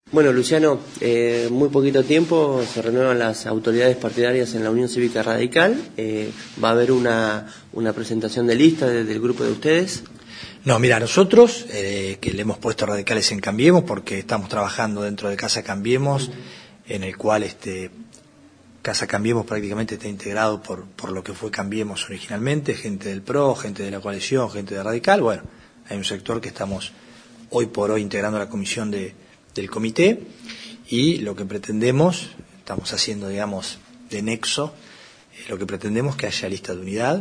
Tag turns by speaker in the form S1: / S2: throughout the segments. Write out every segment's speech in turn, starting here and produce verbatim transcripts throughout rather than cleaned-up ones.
S1: Bueno, Luciano, eh, muy poquito tiempo se renuevan las autoridades partidarias en la Unión Cívica Radical. Eh, ¿Va a haber una, una presentación de lista desde el grupo de ustedes?
S2: No, mira, nosotros, eh, que le hemos puesto radicales en Cambiemos, porque estamos trabajando dentro de Casa Cambiemos, en el cual este Casa Cambiemos prácticamente está integrado por, por lo que fue Cambiemos originalmente, gente del P R O, gente de la coalición, gente de Radical. Bueno, hay un sector que estamos hoy por hoy integrando la comisión de del comité, y lo que pretendemos, estamos haciendo, digamos, de nexo, eh, lo que pretendemos es que haya lista de unidad,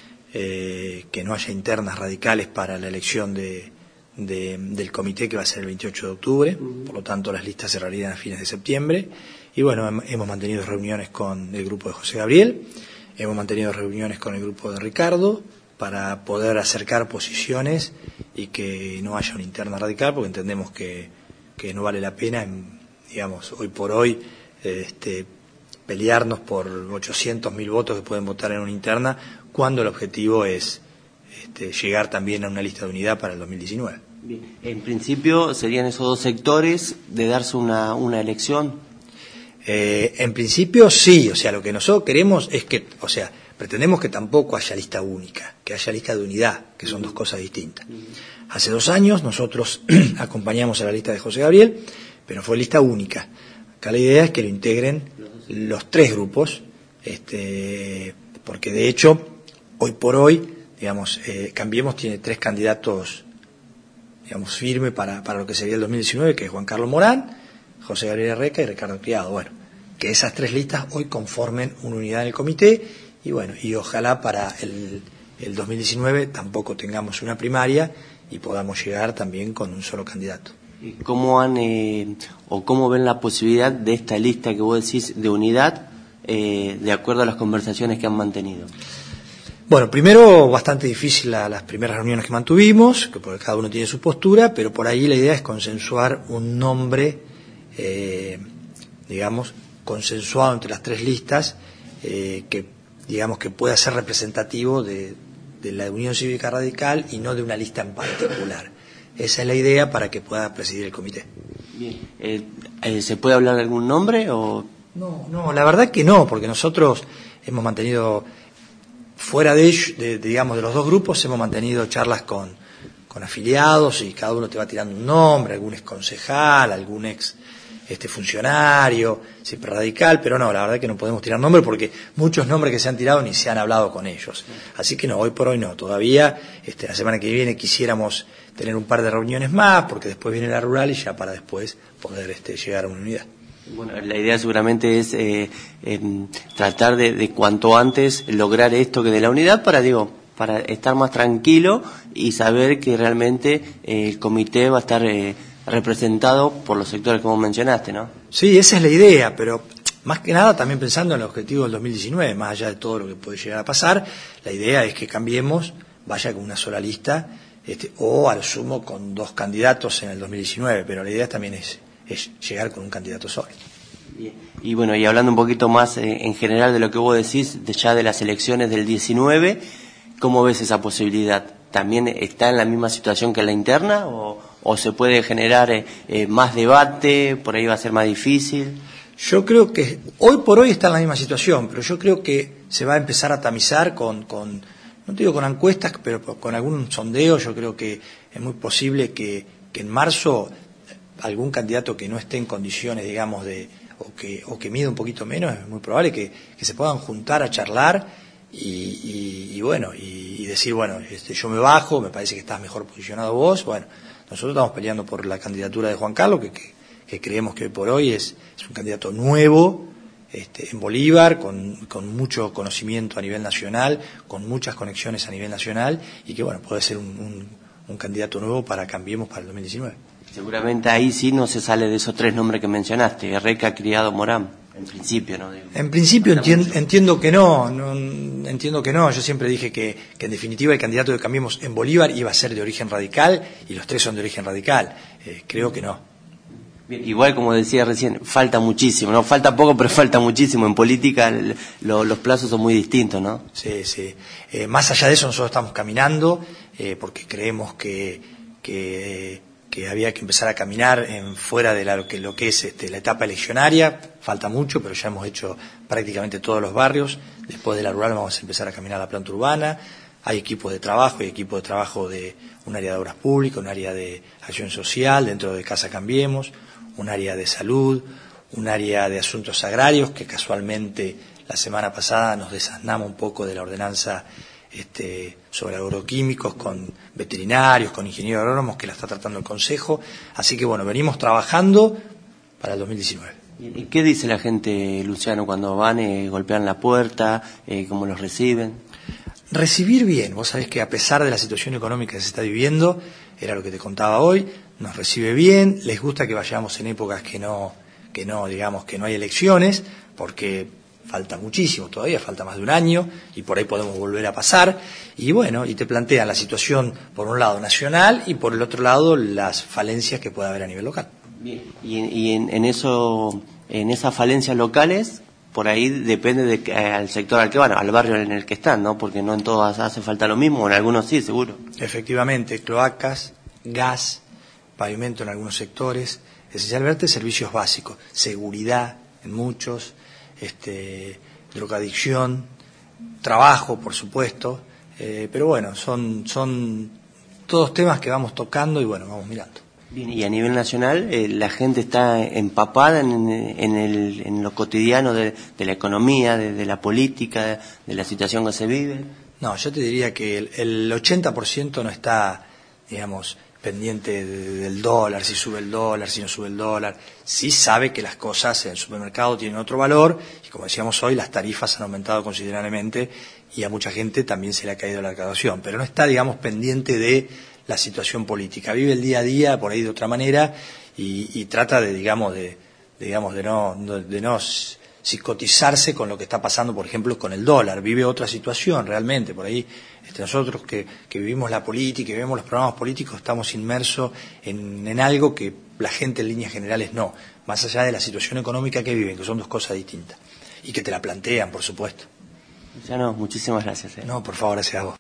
S2: eh, que no haya internas radicales para la elección de, de, del comité, que va a ser el veintiocho de octubre, por lo tanto las listas cerrarían a fines de septiembre, y bueno, hemos mantenido reuniones con el grupo de José Gabriel, hemos mantenido reuniones con el grupo de Ricardo, para poder acercar posiciones y que no haya una interna radical, porque entendemos que que no vale la pena, digamos, hoy por hoy, este, pelearnos por ochocientos mil votos que pueden votar en una interna, cuando el objetivo es este, llegar también a una lista de unidad para el dos mil diecinueve.
S1: Bien. En principio, ¿serían esos dos sectores de darse una, una elección?
S2: Eh, en principio, sí. O sea, lo que nosotros queremos es que, o sea, pretendemos que tampoco haya lista única, que haya lista de unidad, que son dos cosas distintas. Hace dos años nosotros acompañamos a la lista de José Gabriel, pero fue lista única. Acá la idea es que lo integren los tres grupos, este, porque de hecho, hoy por hoy, digamos, eh, Cambiemos tiene tres candidatos, digamos, firmes para, para lo que sería el dos mil diecinueve, que es Juan Carlos Morán, José Gabriel Reca y Ricardo Criado. Bueno, que esas tres listas hoy conformen una unidad en el comité, y bueno, y ojalá para el, el dos mil diecinueve tampoco tengamos una primaria y podamos llegar también con un solo candidato.
S1: ¿Cómo han eh, o cómo ven la posibilidad de esta lista que vos decís de unidad, eh, de acuerdo a las conversaciones que han mantenido?
S2: Bueno, primero bastante difícil la, las primeras reuniones que mantuvimos, que porque cada uno tiene su postura, pero por ahí la idea es consensuar un nombre, eh, digamos, consensuado entre las tres listas, eh, que digamos que pueda ser representativo de de la Unión Cívica Radical y no de una lista en particular. Esa es la idea para que pueda presidir el comité.
S1: Bien. Eh, eh, ¿Se puede hablar de algún nombre o...?
S2: No, no, la verdad que no, porque nosotros hemos mantenido, fuera de, de, de digamos, de los dos grupos, hemos mantenido charlas con, con afiliados, y cada uno te va tirando un nombre, algún ex concejal, algún ex este funcionario, siempre radical, pero no, la verdad es que no podemos tirar nombres porque muchos nombres que se han tirado ni se han hablado con ellos. Así que no, hoy por hoy no, todavía este, la semana que viene quisiéramos tener un par de reuniones más, porque después viene la rural y ya para después poder este, llegar a una unidad.
S1: Bueno, la idea seguramente es eh, eh, tratar de, de cuanto antes lograr esto que de la unidad para, digo, para estar más tranquilo y saber que realmente eh, el comité va a estar eh, representado por los sectores que vos mencionaste, ¿no?
S2: Sí, esa es la idea, pero más que nada también pensando en el objetivo del dos mil diecinueve, más allá de todo lo que puede llegar a pasar, la idea es que Cambiemos vaya con una sola lista, este, o al sumo con dos candidatos en el dos mil diecinueve, pero la idea también es, es llegar con un candidato solo.
S1: Bien. Y bueno, y hablando un poquito más eh, en general de lo que vos decís, de ya de las elecciones del diecinueve, ¿cómo ves esa posibilidad? ¿También está en la misma situación que en la interna o, o se puede generar eh, eh, más debate, por ahí va a ser más difícil?
S2: Yo creo que hoy por hoy está en la misma situación, pero yo creo que se va a empezar a tamizar con, con no te digo con encuestas, pero con algún sondeo. Yo creo que es muy posible que, que en marzo algún candidato que no esté en condiciones, digamos, de o que, o que mida un poquito menos, es muy probable que, que se puedan juntar a charlar y, y, y bueno, y, y decir, bueno, este, yo me bajo, me parece que estás mejor posicionado vos. Bueno, nosotros estamos peleando por la candidatura de Juan Carlos, que, que, que creemos que hoy por hoy es, es un candidato nuevo este, en Bolívar, con, con mucho conocimiento a nivel nacional, con muchas conexiones a nivel nacional, y que bueno, puede ser un, un, un candidato nuevo para Cambiemos para el dos mil diecinueve.
S1: Seguramente ahí sí no se sale de esos tres nombres que mencionaste, Reca, Criado, Morán. En principio, ¿no? Digo,
S2: en principio entien, entiendo que no, no, entiendo que no. Yo siempre dije que, que en definitiva el candidato que Cambiemos en Bolívar iba a ser de origen radical, y los tres son de origen radical. Eh, creo que no.
S1: Bien, igual como decía recién, falta muchísimo, ¿no? Falta poco, pero falta muchísimo. En política el, lo, los plazos son muy distintos, ¿no?
S2: Sí, sí. Eh, más allá de eso, nosotros estamos caminando, eh, porque creemos que, que que había que empezar a caminar en fuera de la, lo, que, lo que es este, la etapa eleccionaria. Falta mucho, pero ya hemos hecho prácticamente todos los barrios. Después de la rural vamos a empezar a caminar la planta urbana. Hay equipos de trabajo, hay equipos de trabajo de un área de obras públicas, un área de acción social, dentro de Casa Cambiemos, un área de salud, un área de asuntos agrarios, que casualmente la semana pasada nos desasnamos un poco de la ordenanza este, sobre agroquímicos con veterinarios, con ingenieros agrónomos, que la está tratando el Consejo. Así que bueno, venimos trabajando para el dos mil diecinueve.
S1: ¿Y qué dice la gente, Luciano, cuando van, eh, golpean la puerta, eh, cómo los reciben?
S2: Recibir bien. Vos sabés que a pesar de la situación económica que se está viviendo, era lo que te contaba hoy, nos recibe bien, les gusta que vayamos en épocas que no, que no, digamos, que no hay elecciones, porque falta muchísimo todavía, falta más de un año, y por ahí podemos volver a pasar, y bueno, y te plantean la situación, por un lado, nacional, y por el otro lado, las falencias que pueda haber a nivel local.
S1: Bien. Y, en, y en, en eso, en esas falencias locales, por ahí depende de, eh, al sector al que van, al barrio en el que están, ¿no? Porque no en todas hace falta lo mismo, en algunos sí, seguro.
S2: Efectivamente, cloacas, gas, pavimento en algunos sectores, esencialmente servicios básicos, seguridad en muchos, este, drogadicción, trabajo, por supuesto, eh, pero bueno, son, son todos temas que vamos tocando y bueno, vamos mirando.
S1: Bien, y a nivel nacional, eh, ¿la gente está empapada en, en, el, en lo cotidiano de, de la economía, de, de la política, de, de la situación que se vive?
S2: No, yo te diría que el, el ochenta por ciento no está, digamos, pendiente de, del dólar, si sube el dólar, si no sube el dólar. Sí sabe que las cosas en el supermercado tienen otro valor y, como decíamos hoy, las tarifas han aumentado considerablemente y a mucha gente también se le ha caído la recaudación, pero no está, digamos, pendiente de la situación política. Vive el día a día por ahí de otra manera y, y trata de, digamos, de, de, digamos, de no, de no psicotizarse con lo que está pasando, por ejemplo, con el dólar. Vive otra situación realmente. Por ahí este, nosotros que, que vivimos la política y vemos los programas políticos estamos inmersos en, en algo que la gente en líneas generales no, más allá de la situación económica que viven, que son dos cosas distintas y que te la plantean, por supuesto.
S1: Luciano, muchísimas gracias. ¿eh?
S2: No, por favor, gracias a vos.